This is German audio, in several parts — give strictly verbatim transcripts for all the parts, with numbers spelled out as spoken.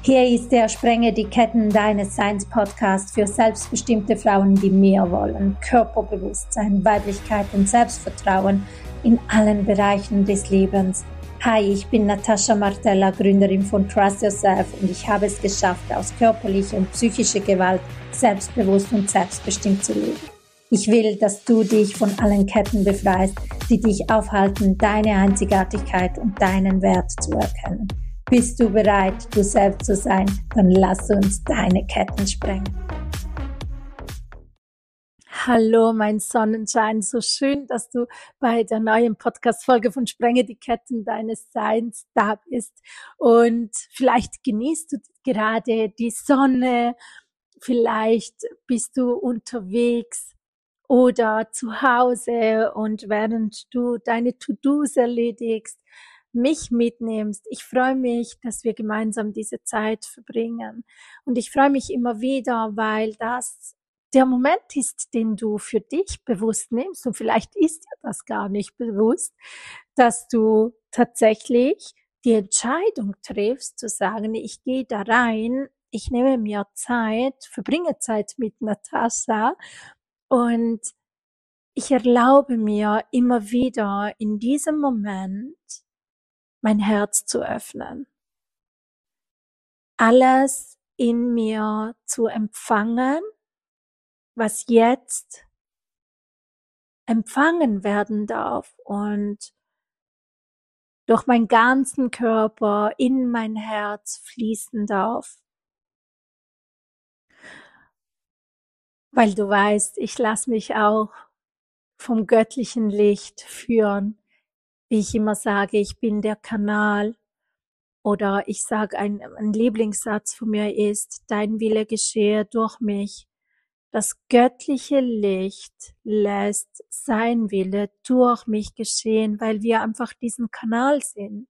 Hier ist der Sprenge die Ketten deines Seins Podcast für selbstbestimmte Frauen, die mehr wollen. Körperbewusstsein, Weiblichkeit und Selbstvertrauen in allen Bereichen des Lebens. Hi, ich bin Natascha Martella, Gründerin von Trust Yourself, und ich habe es geschafft, aus körperlicher und psychischer Gewalt selbstbewusst und selbstbestimmt zu leben. Ich will, dass du dich von allen Ketten befreist, die dich aufhalten, deine Einzigartigkeit und deinen Wert zu erkennen. Bist du bereit, du selbst zu sein? Dann lass uns deine Ketten sprengen. Hallo, mein Sonnenschein. So schön, dass du bei der neuen Podcast-Folge von Sprenge die Ketten deines Seins da bist. Und vielleicht genießt du gerade die Sonne. Vielleicht bist du unterwegs oder zu Hause, und während du deine To-Dos erledigst, mich mitnimmst. Ich freue mich, dass wir gemeinsam diese Zeit verbringen. Und ich freue mich immer wieder, weil das der Moment ist, den du für dich bewusst nimmst. Und vielleicht ist dir das gar nicht bewusst, dass du tatsächlich die Entscheidung triffst, zu sagen, ich gehe da rein, ich nehme mir Zeit, verbringe Zeit mit Natascha, und ich erlaube mir immer wieder in diesem Moment mein Herz zu öffnen, alles in mir zu empfangen, was jetzt empfangen werden darf und durch meinen ganzen Körper in mein Herz fließen darf. Weil du weißt, ich lasse mich auch vom göttlichen Licht führen. Wie ich immer sage, ich bin der Kanal. Oder ich sage, ein, ein Lieblingssatz von mir ist, dein Wille geschehe durch mich. Das göttliche Licht lässt sein Wille durch mich geschehen, weil wir einfach diesen Kanal sind,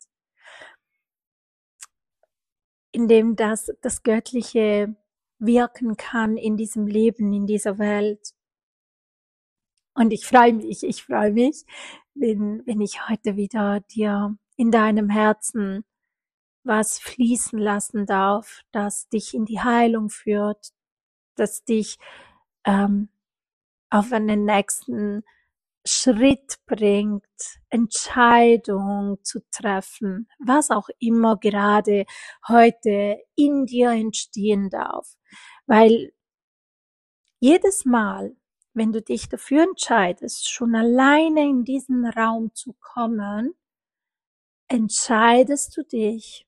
in dem das, das Göttliche wirken kann in diesem Leben, in dieser Welt. Und ich freue mich, ich freue mich, wenn, wenn ich heute wieder dir in deinem Herzen was fließen lassen darf, das dich in die Heilung führt, das dich ähm, auf einen nächsten Schritt bringt, Entscheidung zu treffen, was auch immer gerade heute in dir entstehen darf. Weil jedes Mal, wenn du dich dafür entscheidest, schon alleine in diesen Raum zu kommen, entscheidest du dich,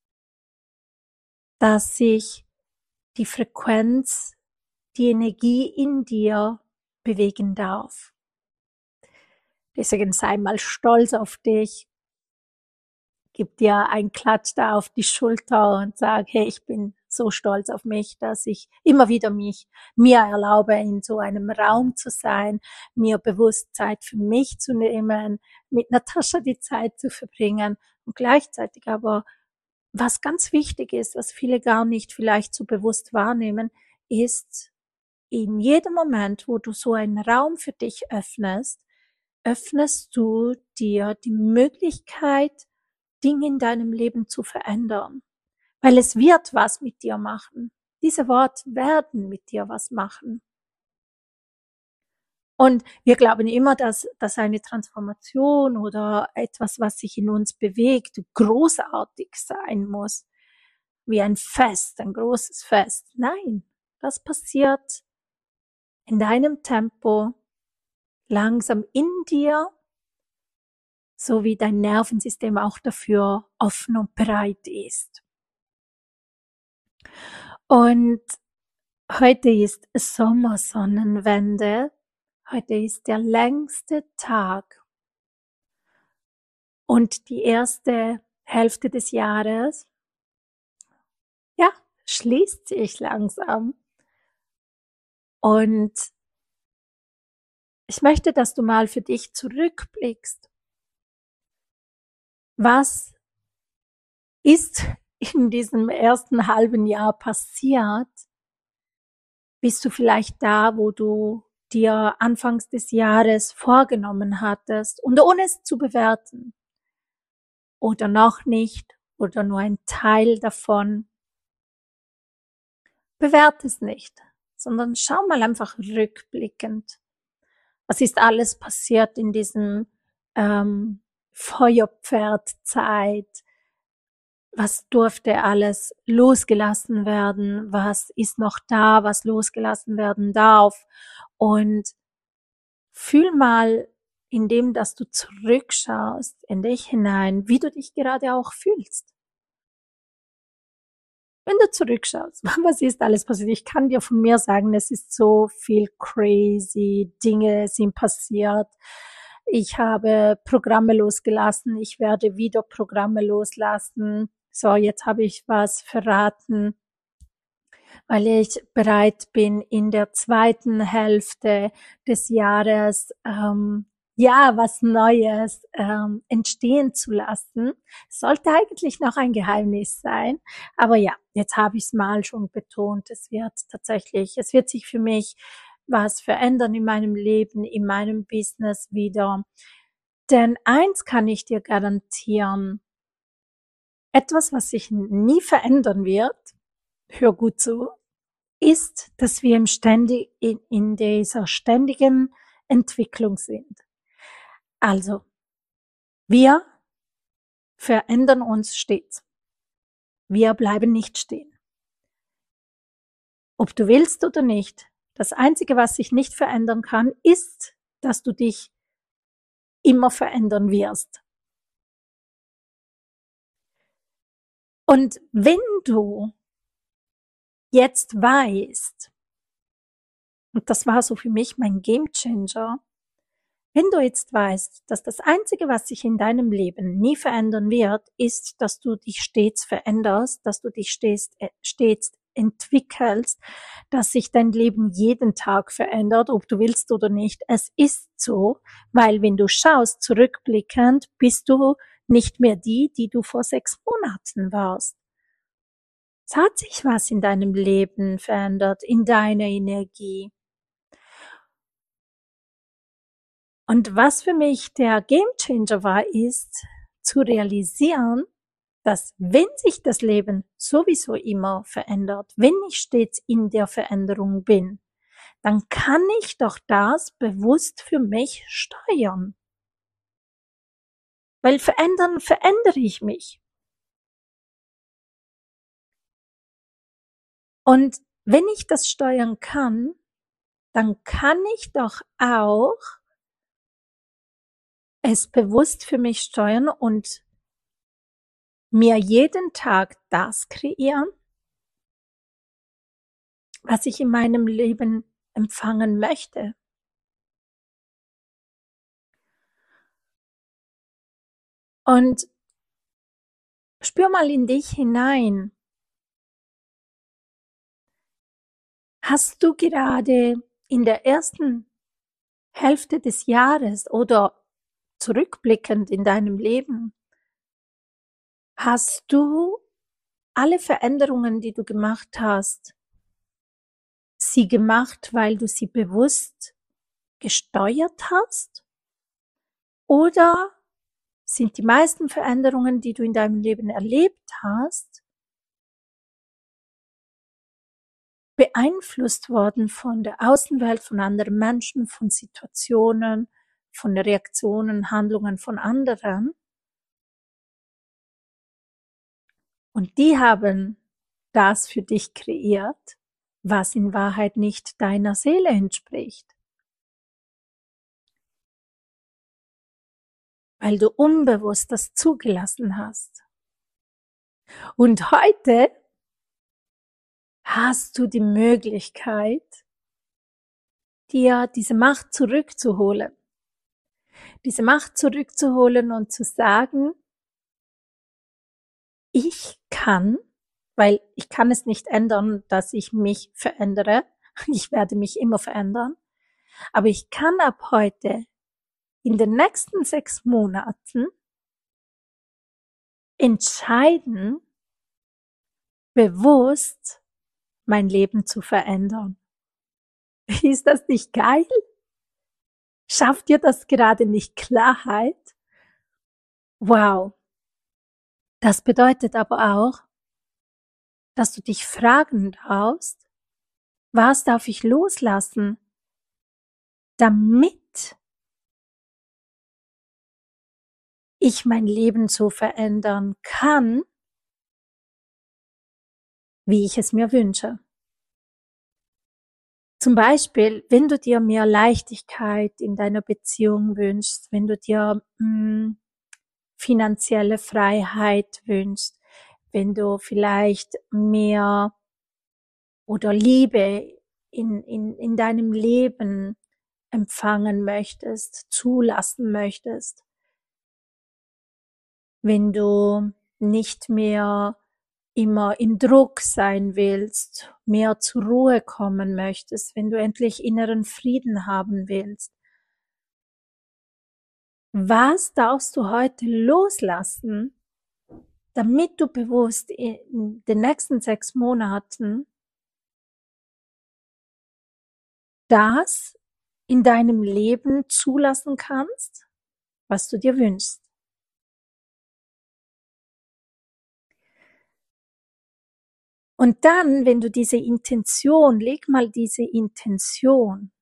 dass sich die Frequenz, die Energie in dir bewegen darf. Deswegen sei mal stolz auf dich, gib dir einen Klatsch da auf die Schulter und sag, hey, ich bin so stolz auf mich, dass ich immer wieder mich, mir erlaube, in so einem Raum zu sein, mir bewusst Zeit für mich zu nehmen, mit Natascha die Zeit zu verbringen und gleichzeitig aber, was ganz wichtig ist, was viele gar nicht vielleicht so bewusst wahrnehmen, ist, in jedem Moment, wo du so einen Raum für dich öffnest, öffnest du dir die Möglichkeit, Dinge in deinem Leben zu verändern. Weil es wird was mit dir machen. Diese Worte werden mit dir was machen. Und wir glauben immer, dass, dass eine Transformation oder etwas, was sich in uns bewegt, großartig sein muss. Wie ein Fest, ein großes Fest. Nein, das passiert in deinem Tempo, langsam in dir, so wie dein Nervensystem auch dafür offen und bereit ist. Und heute ist Sommersonnenwende. Heute ist der längste Tag und die erste Hälfte des Jahres, ja, schließt sich langsam. Und ich möchte, dass du mal für dich zurückblickst. Was ist in diesem ersten halben Jahr passiert? Bist du vielleicht da, wo du dir anfangs des Jahres vorgenommen hattest, und ohne es zu bewerten? Oder noch nicht? Oder nur ein Teil davon? bewerte es nicht, sondern schau mal einfach rückblickend. Was ist alles passiert in diesem ähm, Feuerpferdzeit? Was durfte alles losgelassen werden? Was ist noch da, was losgelassen werden darf? Und fühl mal, indem dass du zurückschaust in dich hinein, wie du dich gerade auch fühlst. Wenn du zurückschaust, was ist alles passiert? Ich kann dir von mir sagen, es ist so viel crazy Dinge sind passiert. Ich habe Programme losgelassen. Ich werde wieder Programme loslassen. So, jetzt habe ich was verraten, weil ich bereit bin, in der zweiten Hälfte des Jahres ähm, ja was Neues ähm, entstehen zu lassen. Sollte eigentlich noch ein Geheimnis sein, aber ja, jetzt habe ich es mal schon betont. Es wird tatsächlich, es wird sich für mich was verändern in meinem Leben, in meinem Business wieder. Denn eins kann ich dir garantieren, etwas, was sich nie verändern wird, hör gut zu, ist, dass wir im ständig, in, in dieser ständigen Entwicklung sind. Also, wir verändern uns stets. Wir bleiben nicht stehen. Ob du willst oder nicht, das Einzige, was sich nicht verändern kann, ist, dass du dich immer verändern wirst. Und wenn du jetzt weißt, und das war so für mich mein Gamechanger, wenn du jetzt weißt, dass das Einzige, was sich in deinem Leben nie verändern wird, ist, dass du dich stets veränderst, dass du dich stets, äh, stets entwickelst, dass sich dein Leben jeden Tag verändert, ob du willst oder nicht. Es ist so, weil wenn du schaust, zurückblickend, bist du nicht mehr die, die du vor sechs Monaten warst. Es hat sich was in deinem Leben verändert, in deiner Energie. Und was für mich der Gamechanger war, ist zu realisieren, dass wenn sich das Leben sowieso immer verändert, wenn ich stets in der Veränderung bin, dann kann ich doch das bewusst für mich steuern. Weil verändern, verändere ich mich. Und wenn ich das steuern kann, dann kann ich doch auch es bewusst für mich steuern und mir jeden Tag das kreieren, was ich in meinem Leben empfangen möchte. Und spür mal in dich hinein. Hast du gerade in der ersten Hälfte des Jahres oder zurückblickend in deinem Leben, hast du alle Veränderungen, die du gemacht hast, sie gemacht, weil du sie bewusst gesteuert hast? Oder sind die meisten Veränderungen, die du in deinem Leben erlebt hast, beeinflusst worden von der Außenwelt, von anderen Menschen, von Situationen, von Reaktionen, Handlungen von anderen? Und die haben das für dich kreiert, was in Wahrheit nicht deiner Seele entspricht. Weil du unbewusst das zugelassen hast. Und heute hast du die Möglichkeit, dir diese Macht zurückzuholen. Diese Macht zurückzuholen und zu sagen, ich kann, weil ich kann es nicht ändern, dass ich mich verändere. Ich werde mich immer verändern. Aber ich kann ab heute in den nächsten sechs Monaten entscheiden, bewusst mein Leben zu verändern. Ist das nicht geil? Schafft dir das gerade nicht Klarheit? Wow. Das bedeutet aber auch, dass du dich fragen darfst, Was darf ich loslassen, damit ich mein Leben so verändern kann, wie ich es mir wünsche? Zum Beispiel, wenn du dir mehr Leichtigkeit in deiner Beziehung wünschst, wenn du dir mh, finanzielle Freiheit wünschst, wenn du vielleicht mehr oder Liebe in, in, in deinem Leben empfangen möchtest, zulassen möchtest, wenn du nicht mehr immer in Druck sein willst, mehr zur Ruhe kommen möchtest, wenn du endlich inneren Frieden haben willst. Was darfst du heute loslassen, damit du bewusst in den nächsten sechs Monaten das in deinem Leben zulassen kannst, was du dir wünschst? Und dann, wenn du diese Intention, leg mal diese Intention.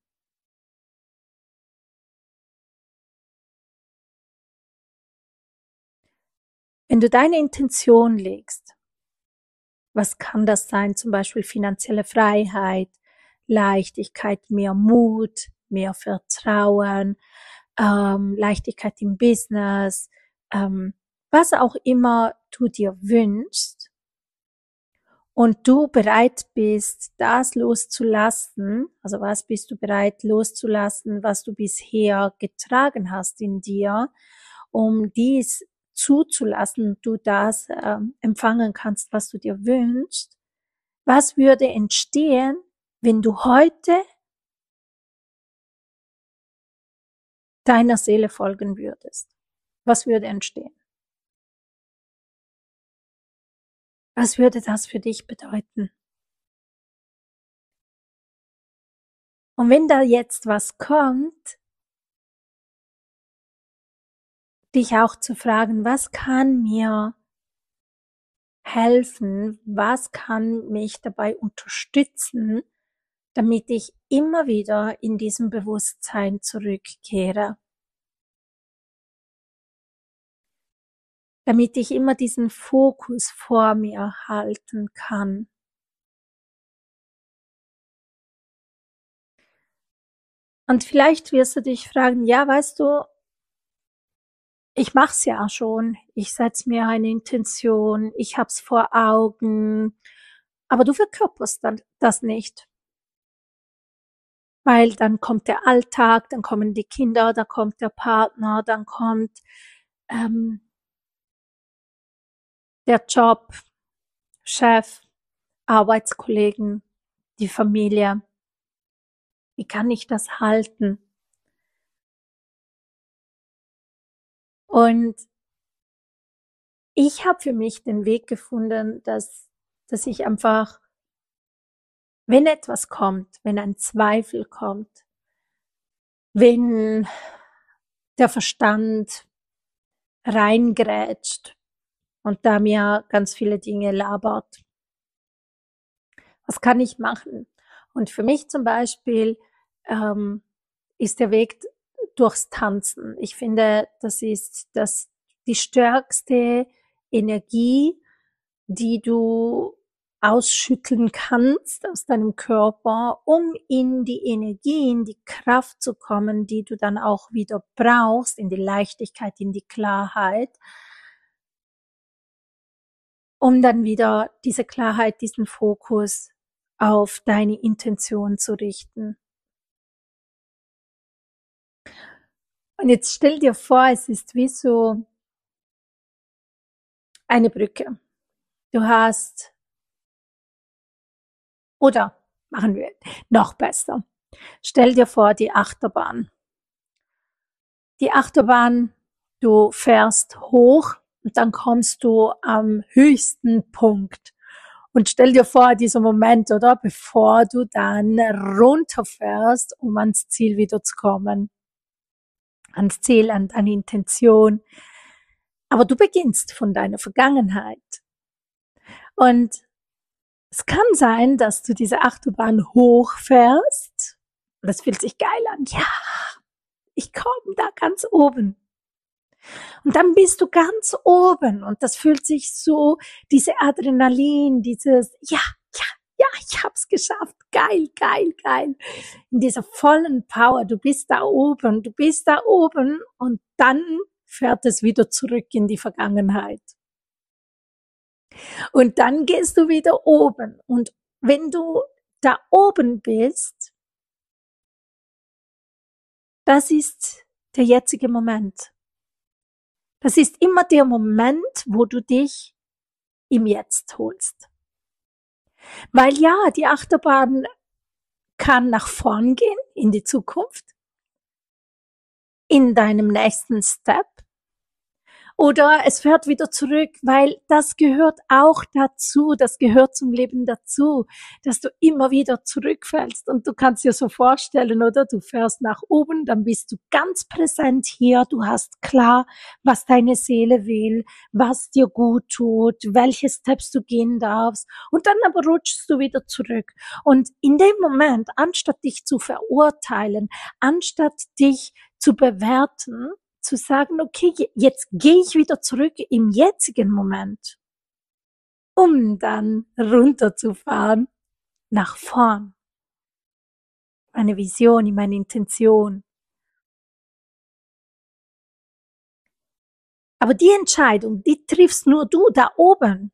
Wenn du deine Intention legst, was kann das sein? Zum Beispiel finanzielle Freiheit, Leichtigkeit, mehr Mut, mehr Vertrauen, ähm, Leichtigkeit im Business, ähm, was auch immer du dir wünschst und du bereit bist, das loszulassen, also was bist du bereit loszulassen, was du bisher getragen hast in dir, um dies zuzulassen, du das ähm, empfangen kannst, was du dir wünschst. Was würde entstehen, wenn du heute deiner Seele folgen würdest? Was würde entstehen? Was würde das für dich bedeuten? Und wenn da jetzt was kommt, dich auch zu fragen, was kann mir helfen, was kann mich dabei unterstützen, damit ich immer wieder in diesem Bewusstsein zurückkehre. Damit ich immer diesen Fokus vor mir halten kann. Und vielleicht wirst du dich fragen, ja, weißt du, ich mach's ja schon, ich setze mir eine Intention, ich hab's vor Augen, aber du verkörperst dann das nicht. Weil dann kommt der Alltag, dann kommen die Kinder, dann kommt der Partner, dann kommt ähm, der Job, Chef, Arbeitskollegen, die Familie. Wie kann ich das halten? Und ich habe für mich den Weg gefunden, dass, dass ich einfach, wenn etwas kommt, wenn ein Zweifel kommt, wenn der Verstand reingrätscht und da mir ganz viele Dinge labert, was kann ich machen? Und für mich zum Beispiel ähm, ist der Weg durchs Tanzen. Ich finde, das ist das die stärkste Energie, die du ausschütteln kannst aus deinem Körper, um in die Energie, in die Kraft zu kommen, die du dann auch wieder brauchst, in die Leichtigkeit, in die Klarheit, um dann wieder diese Klarheit, diesen Fokus auf deine Intention zu richten. Und jetzt stell dir vor, es ist wie so eine Brücke. Du hast, oder machen wir noch besser. Stell dir vor, die Achterbahn. Die Achterbahn, du fährst hoch und dann kommst du am höchsten Punkt. Und stell dir vor, dieser Moment, oder? Bevor du dann runterfährst, um ans Ziel wieder zu kommen. Ans Ziel, an deine Intention. Aber du beginnst von deiner Vergangenheit. Und Es kann sein, dass du diese Achterbahn hochfährst. Das fühlt sich geil an. Ja, ich komme da ganz oben. Und dann bist du ganz oben und das fühlt sich so, diese Adrenalin, dieses, ja, ja, ja, ich hab's geschafft. Geil, geil, geil. In dieser vollen Power. Du bist da oben, du bist da oben und dann fährt es wieder zurück in die Vergangenheit. Und dann gehst du wieder oben. Und wenn du da oben bist, das ist der jetzige Moment. Das ist immer der Moment, wo du dich im Jetzt holst. Weil ja, die Achterbahn kann nach vorn gehen, in die Zukunft, in deinem nächsten Step. Oder es fährt wieder zurück, weil das gehört auch dazu, das gehört zum Leben dazu, dass du immer wieder zurückfällst. Und du kannst dir so vorstellen, oder? Du fährst nach oben, dann bist du ganz präsent hier, du hast klar, was deine Seele will, was dir gut tut, welche Steps du gehen darfst. Und dann aber rutschst du wieder zurück. Und in dem Moment, anstatt dich zu verurteilen, anstatt dich zu bewerten, zu sagen, okay, jetzt gehe ich wieder zurück im jetzigen Moment, um dann runterzufahren, nach vorn. Meine Vision, meine Intention. Aber die Entscheidung, die triffst nur du da oben.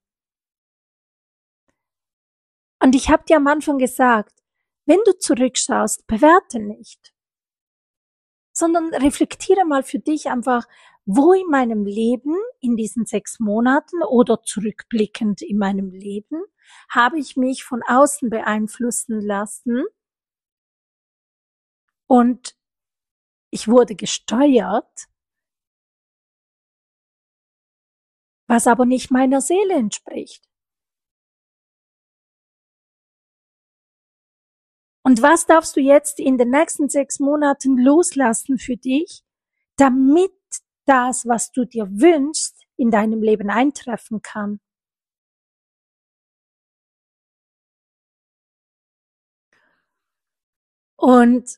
Und ich habe dir am Anfang gesagt, wenn du zurückschaust, bewerte nicht, sondern reflektiere mal für dich einfach, wo in meinem Leben, in diesen sechs Monaten oder zurückblickend in meinem Leben, habe ich mich von außen beeinflussen lassen und ich wurde gesteuert, was aber nicht meiner Seele entspricht. Und was darfst du jetzt in den nächsten sechs Monaten loslassen für dich, damit das, was du dir wünschst, in deinem Leben eintreffen kann? Und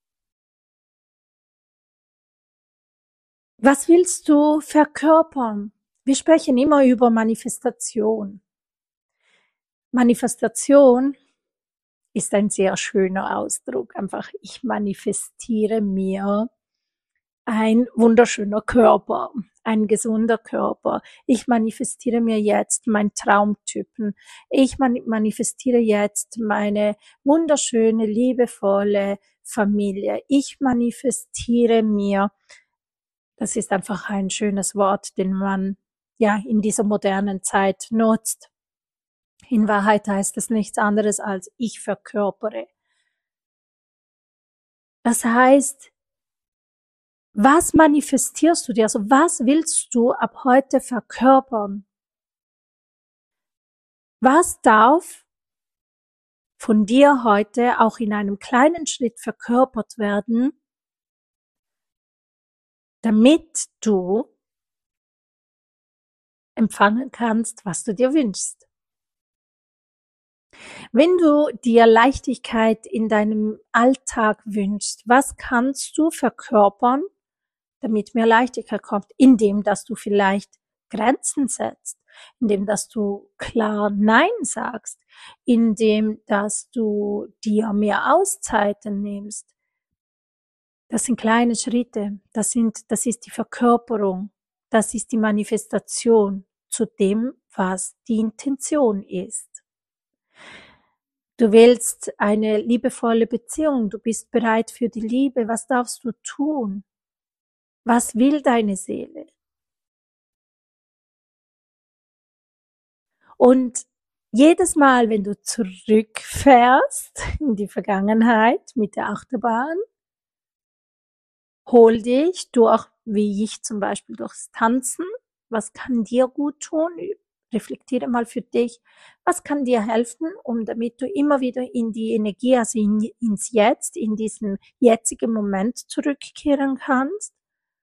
was willst du verkörpern? Wir sprechen immer über Manifestation. Manifestation ist ein sehr schöner Ausdruck. Einfach, ich manifestiere mir ein wunderschöner Körper, ein gesunder Körper. Ich manifestiere mir jetzt meinen Traumtypen. Ich manifestiere jetzt meine wunderschöne, liebevolle Familie. Ich manifestiere mir, das ist einfach ein schönes Wort, den man ja in dieser modernen Zeit nutzt. In Wahrheit heißt es nichts anderes als ich verkörpere. Das heißt, was manifestierst du dir? Also was willst du ab heute verkörpern? Was darf von dir heute auch in einem kleinen Schritt verkörpert werden, damit du empfangen kannst, was du dir wünschst? Wenn du dir Leichtigkeit in deinem Alltag wünschst, was kannst du verkörpern, damit mehr Leichtigkeit kommt? Indem, dass du vielleicht Grenzen setzt, indem, dass du klar Nein sagst, indem, dass du dir mehr Auszeiten nimmst. Das sind kleine Schritte, das sind, das ist die Verkörperung, das ist die Manifestation zu dem, was die Intention ist. Du willst eine liebevolle Beziehung, du bist bereit für die Liebe, was darfst du tun? Was will deine Seele? Und jedes Mal, wenn du zurückfährst in die Vergangenheit mit der Achterbahn, hol dich durch, wie ich zum Beispiel durchs Tanzen, was kann dir gut tun? Reflektiere mal für dich, was kann dir helfen, um damit du immer wieder in die Energie, also in, ins Jetzt, in diesen jetzigen Moment zurückkehren kannst,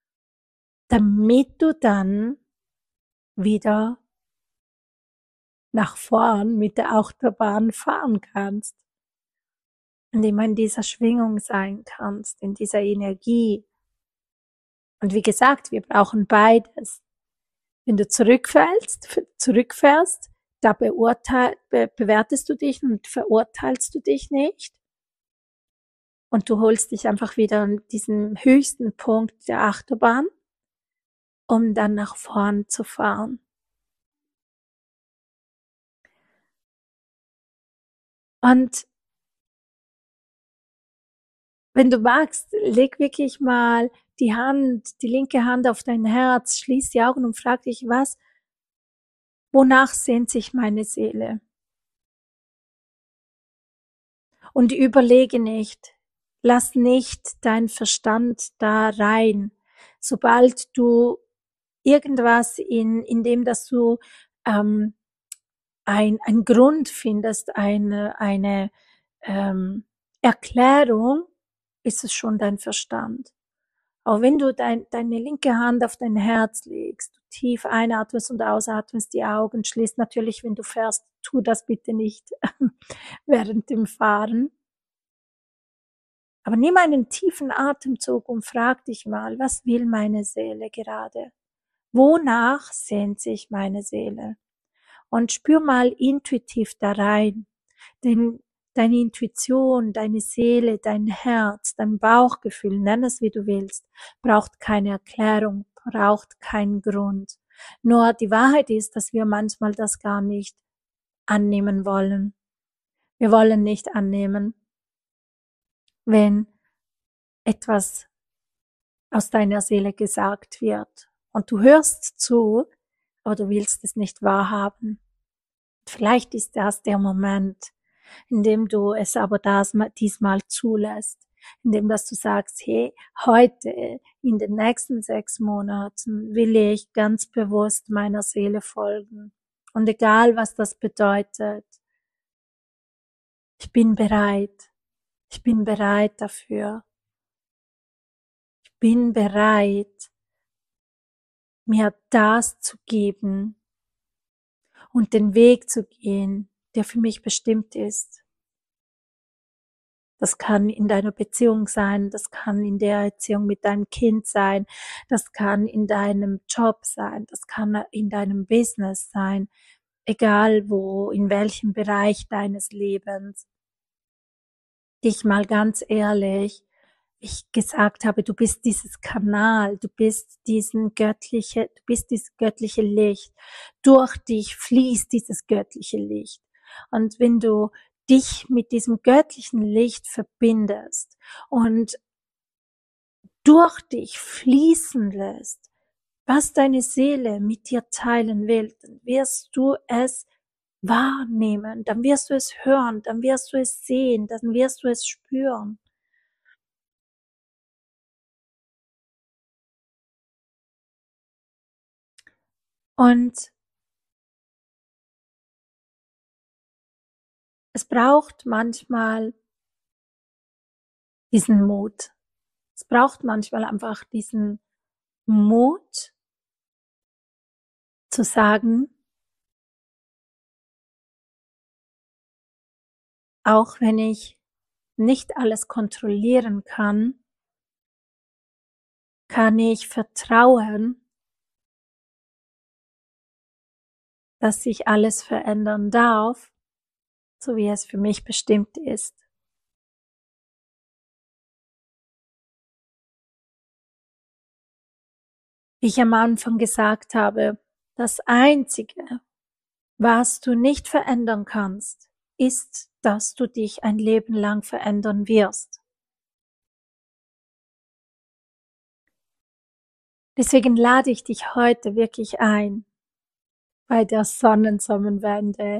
damit du dann wieder nach vorn mit der Autobahn fahren kannst, indem du in dieser Schwingung sein kannst, in dieser Energie. Und wie gesagt, wir brauchen beides. Wenn du zurückfällst, zurückfährst, da beurteil, be, bewertest du dich und verurteilst du dich nicht. Und du holst dich einfach wieder an diesen höchsten Punkt der Achterbahn, um dann nach vorn zu fahren. Und wenn du magst, leg wirklich mal die Hand, die linke Hand auf dein Herz, schließ die Augen und frag dich, was, wonach sehnt sich meine Seele? Und überlege nicht, lass nicht dein Verstand da rein. Sobald du irgendwas in, in dem, dass du ähm, ein, ein Grund findest, eine, eine ähm, Erklärung, ist es schon dein Verstand. Auch wenn du dein, deine linke Hand auf dein Herz legst, du tief einatmest und ausatmest, die Augen schließt, natürlich, wenn du fährst, tu das bitte nicht während dem Fahren. Aber nimm einen tiefen Atemzug und frag dich mal, was will meine Seele gerade? Wonach sehnt sich meine Seele? Und spür mal intuitiv da rein, denn deine Intuition, deine Seele, dein Herz, dein Bauchgefühl, nenn es wie du willst, braucht keine Erklärung, braucht keinen Grund. Nur die Wahrheit ist, dass wir manchmal das gar nicht annehmen wollen. Wir wollen nicht annehmen, wenn etwas aus deiner Seele gesagt wird. Und du hörst zu, aber du willst es nicht wahrhaben. Vielleicht ist das der Moment, in dem du es aber das, diesmal zulässt, in dem dass du sagst, hey, heute, in den nächsten sechs Monaten will ich ganz bewusst meiner Seele folgen. Und egal, was das bedeutet, ich bin bereit. Ich bin bereit dafür. Ich bin bereit, mir das zu geben und den Weg zu gehen, der für mich bestimmt ist. Das kann in deiner Beziehung sein, das kann in der Erziehung mit deinem Kind sein, das kann in deinem Job sein, das kann in deinem Business sein, egal wo, in welchem Bereich deines Lebens. Dich mal ganz ehrlich, ich gesagt habe, du bist dieses Kanal, du bist diesen göttliche, du bist dieses göttliche Licht. Durch dich fließt dieses göttliche Licht. Und wenn du dich mit diesem göttlichen Licht verbindest und durch dich fließen lässt, was deine Seele mit dir teilen will, dann wirst du es wahrnehmen, dann wirst du es hören, dann wirst du es sehen, dann wirst du es spüren. Und es braucht manchmal diesen Mut. Es braucht manchmal einfach diesen Mut zu sagen, auch wenn ich nicht alles kontrollieren kann, kann ich vertrauen, dass sich alles verändern darf, so wie es für mich bestimmt ist. Wie ich am Anfang gesagt habe, das Einzige, was du nicht verändern kannst, ist, dass du dich ein Leben lang verändern wirst. Deswegen lade ich dich heute wirklich ein, bei der Sonnensonnenwende,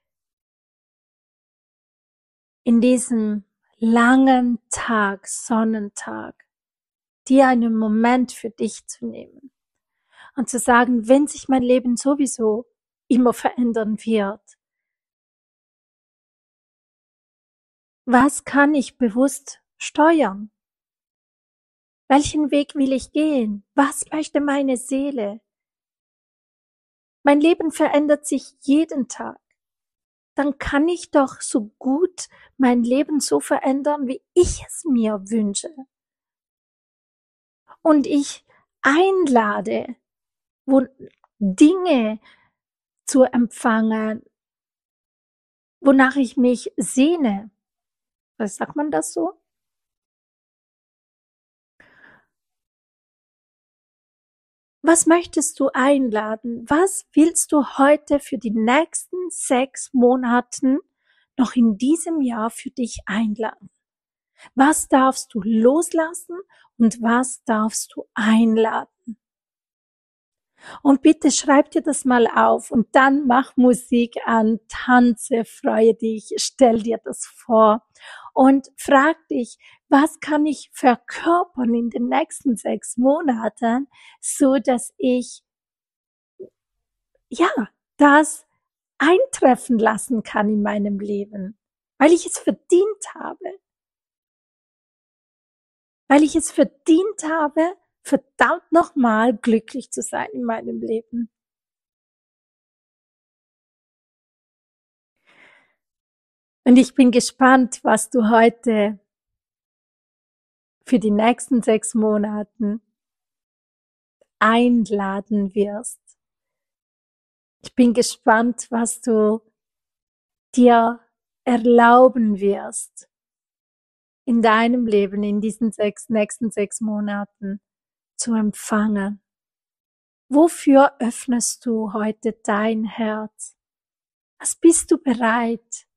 in diesem langen Tag, Sonnentag, dir einen Moment für dich zu nehmen und zu sagen, wenn sich mein Leben sowieso immer verändern wird, was kann ich bewusst steuern? Welchen Weg will ich gehen? Was möchte meine Seele? Mein Leben verändert sich jeden Tag. Dann kann ich doch so gut mein Leben so verändern, wie ich es mir wünsche. Und ich einlade, wo Dinge zu empfangen, wonach ich mich sehne. Was sagt man das so? Was möchtest du einladen? Was willst du heute für die nächsten sechs Monaten noch in diesem Jahr für dich einladen? Was darfst du loslassen und was darfst du einladen? Und bitte schreib dir das mal auf und dann mach Musik an, tanze, freue dich, stell dir das vor und frag dich, was kann ich verkörpern in den nächsten sechs Monaten, so dass ich, ja, das eintreffen lassen kann in meinem Leben, weil ich es verdient habe. Weil ich es verdient habe, verdammt nochmal glücklich zu sein in meinem Leben. Und ich bin gespannt, was du heute für die nächsten sechs Monaten einladen wirst. Ich bin gespannt, was du dir erlauben wirst in deinem Leben in diesen sechs, nächsten sechs Monaten zu empfangen. Wofür öffnest du heute dein Herz? Was bist du bereit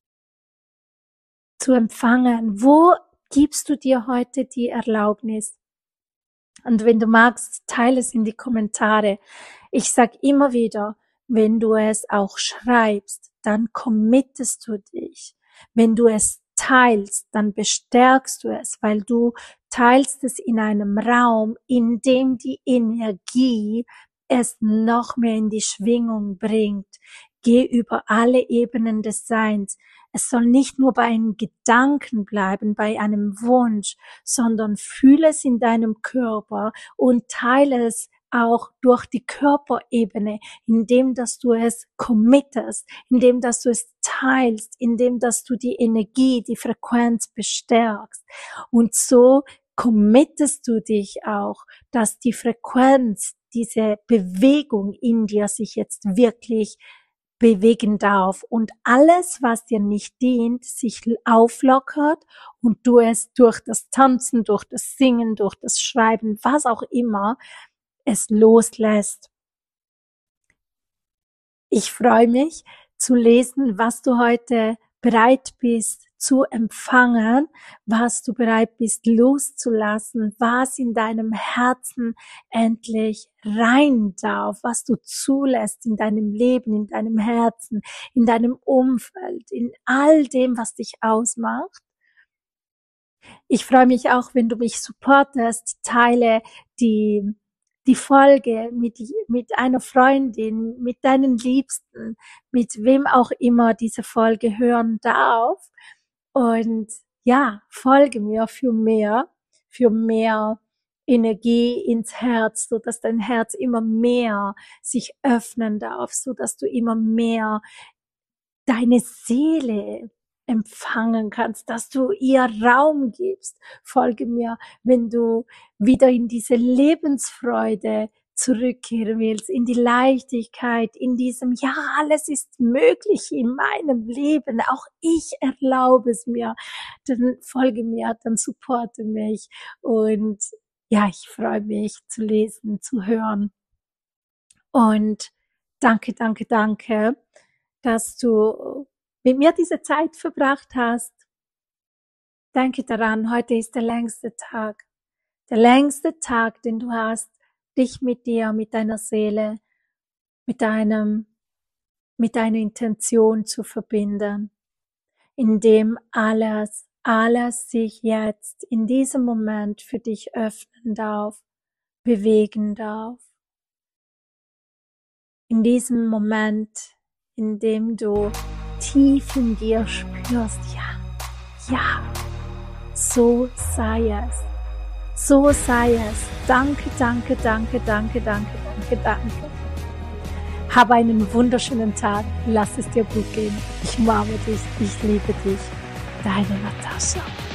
zu empfangen? Wo gibst du dir heute die Erlaubnis? Und wenn du magst, teile es in die Kommentare. Ich sag immer wieder, wenn du es auch schreibst, dann committest du dich. Wenn du es teilst, dann bestärkst du es, weil du teilst es in einem Raum, in dem die Energie es noch mehr in die Schwingung bringt. Geh über alle Ebenen des Seins. Es soll nicht nur bei einem Gedanken bleiben, bei einem Wunsch, sondern fühle es in deinem Körper und teile es auch durch die Körperebene, indem dass du es committest, indem dass du es teilst, indem dass du die Energie, die Frequenz bestärkst. Und so committest du dich auch, dass die Frequenz, diese Bewegung in dir sich jetzt wirklich bewegen darf und alles, was dir nicht dient, sich auflockert und du es durch das Tanzen, durch das Singen, durch das Schreiben, was auch immer, es loslässt. Ich freue mich zu lesen, was du heute bereit bist zu empfangen, was du bereit bist loszulassen, was in deinem Herzen endlich rein darf, was du zulässt in deinem Leben, in deinem Herzen, in deinem Umfeld, in all dem, was dich ausmacht. Ich freue mich auch, wenn du mich supportest, teile die die Folge mit, mit einer Freundin, mit deinen Liebsten, mit wem auch immer diese Folge hören darf. Und ja, folge mir für mehr, für mehr Energie ins Herz, so dass dein Herz immer mehr sich öffnen darf, so dass du immer mehr deine Seele empfangen kannst, dass du ihr Raum gibst. Folge mir, wenn du wieder in diese Lebensfreude zurückkehren willst, in die Leichtigkeit, in diesem, ja, alles ist möglich in meinem Leben, auch ich erlaube es mir, dann folge mir, dann supporte mich und ja, ich freue mich zu lesen, zu hören und danke, danke, danke, dass du mit mir diese Zeit verbracht hast. Denke daran, heute ist der längste Tag. Der längste Tag, den du hast, dich mit dir, mit deiner Seele, mit deinem, mit deiner Intention zu verbinden, in dem alles, alles sich jetzt in diesem Moment für dich öffnen darf, bewegen darf. In diesem Moment, in dem du tief in dir spürst, ja, ja, so sei es, so sei es. Danke, danke, danke, danke, danke, danke, danke. Hab einen wunderschönen Tag. Lass es dir gut gehen. Ich umarme dich. Ich liebe dich. Deine Natascha.